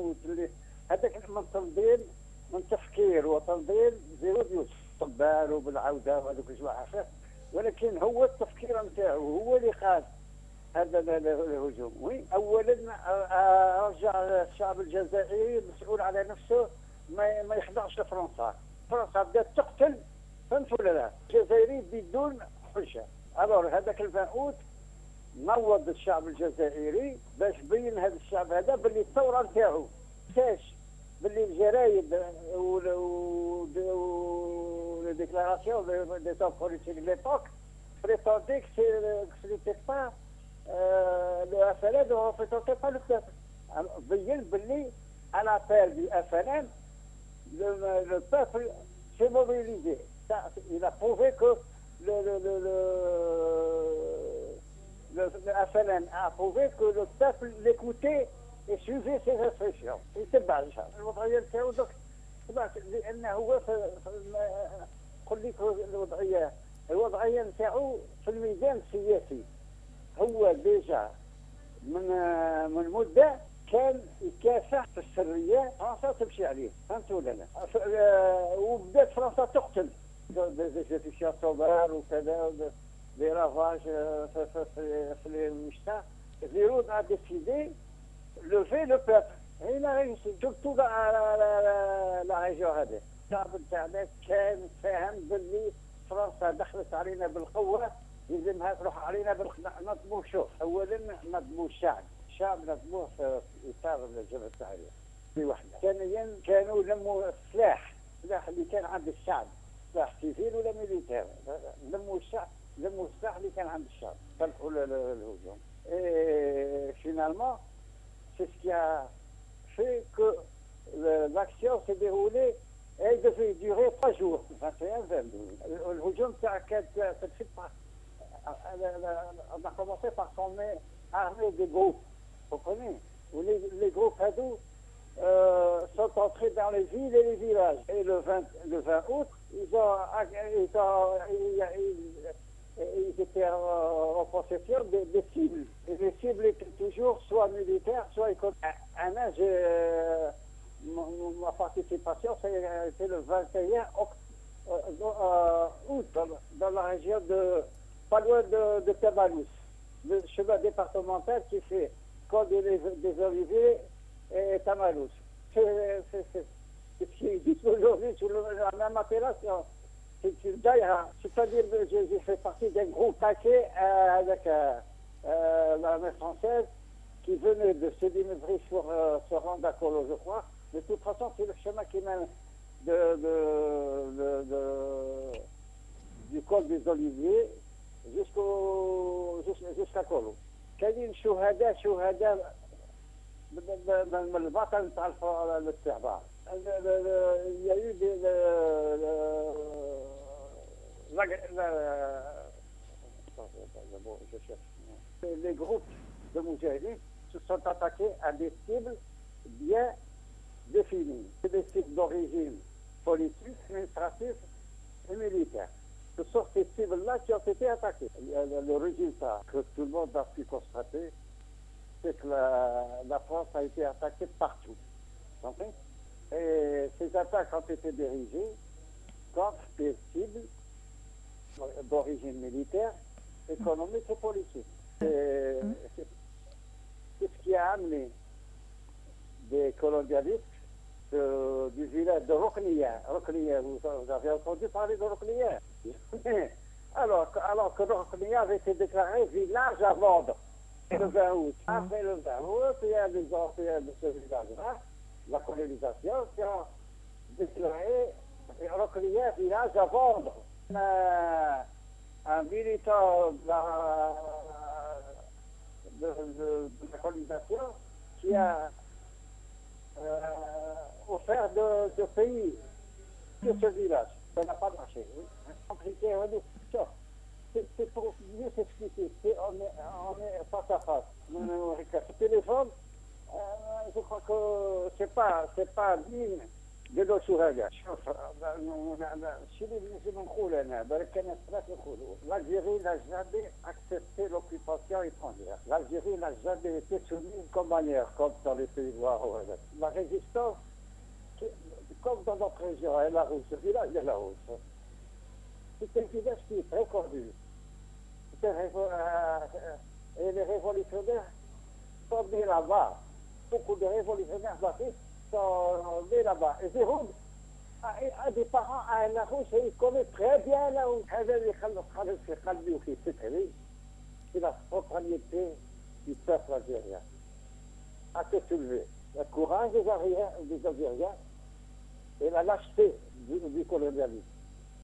أوت هذاك من تنظيم، من تفكير وتنظيم زيرود يوسف طبال وبالعوده وهذوك الجماعه عارفه، ولكن هو التفكير نتاعو هو اللي قاد هذا الهجوم. وي اولا رجع الشعب الجزائري مسؤول على نفسه، ما يخضعش لفرنسا. فرنسا بدات تقتل، فهمت ولا لا؟ الجزائري بدون حجه. الور هذاك الفاوت نوض الشعب الجزائري باش بين هذا الشعب هذا باللي الثوره نتاعو كاش، باللي الجرايد les déclarations des hommes politiques de l'époque prétendaient que ce n'était pas le FLN ne représentait pas le peuple. بين باللي à l'appel du FLN le peuple s'est mobilisé. Ça, il a prouvé que le FLN a prouvé que le peuple l'écoutait et suivait ses instructions. يتبعها الوضعيه نتاعو دوك لان هو قل لك الوضعيه نتاعو في الميدان السياسي هو ديجا من مده كان يكافح في السريه. فرنسا تمشي عليه، فهمت ولا لا؟ وبدات فرنسا تقتل ديزيكسيون صوبار وكذا دي رافاج في المشتى. زيرود a décidé lever le peuple. Il a réussi surtout la région هذه. الشعب نتاعنا كان فاهم باللي فرنسا دخلت علينا بالقوه، يلزمها تروح علينا نظموا. شوف اولا نظموا الشعب نظموه في اطار الجبهه التحرير في وحده. ثانيا كانوا لموا السلاح اللي كان عند الشعب، سلاح سيفيل ولا ميليتير، لموا السلاح اللي كان عند الشعب، طلقوا الهجوم. Finalement, c'est ce qui a fait que l'action s'est déroulée. Elle devait durer 3 jours, 21-22. الهجوم تاع كانت on a commencé par former armée des groupes, vous comprenez? Où les groupes hadou sont entrés dans les villes et les villages. Et le 20 août, ils étaient en possession des cibles. Et les cibles étaient toujours soit militaires, soit économiques. Ma participation, c'était le 21 août, dans la région pas loin de Tabalous, le chemin départemental qui fait Côte des Oliviers et Tamalous. C'est ce qui existe aujourd'hui sous la même appellation. C'est une daïra, c'est-à-dire que j'ai fait partie d'un groupe paquet avec l'armée française qui venait de Sédimétrie pour se rendre à Colo, je crois. De toute façon, c'est le chemin qui mène du col des Oliviers jusqu'à Colo. كاين شهداء من البطن تاع الاستعمار. Il y a eu les groupes de Moudjahidine se sont attaqués à des cibles bien définies. C'est des cibles d'origine politique, administrative et militaire. Ce sont ces cibles-là qui ont été attaquées. Le résultat que tout le monde a pu constater, c'est que la France a été attaquée partout. Et ces attaques ont été dirigées contre des cibles d'origine militaire, économique et politique. C'est ce qui a amené des colonialistes du village de Roknia. Vous avez entendu parler de Roknia? Alors que Roknia avait été déclaré village à vendre le 20 août. Après le 20 août, il y a des Européens de ce village-là, la colonisation, qui ont déclaré Roknia village à vendre. Un militant de la colonisation qui a offert de pays sur ce village. Ça n'a pas marché. C'est pour mieux s'expliquer. On est face à face. Ce téléphone, je crois que c'est pas digne قالوا شو هذا شوف الشيء اللي نقول انا بالك كان ثلاث نقولوا l'Algérie n'a jamais accepté l'occupation étrangère. L'Algérie n'a jamais été soumise comme manière, comme dans les pays noirs. La résistance, comme dans notre région, et la Rousse, ce village de la Rousse, c'est un village qui est très connu. Et les révolutionnaires sont nés là-bas. Beaucoup de révolutionnaires sont nés là-bas. Et Zéhoud a des parents à la Rousse et ils connaissent très bien la Rousse. C'est la propriété du peuple algérien. À se soulever. Le courage des Algériens et la lâcheté du colonialisme.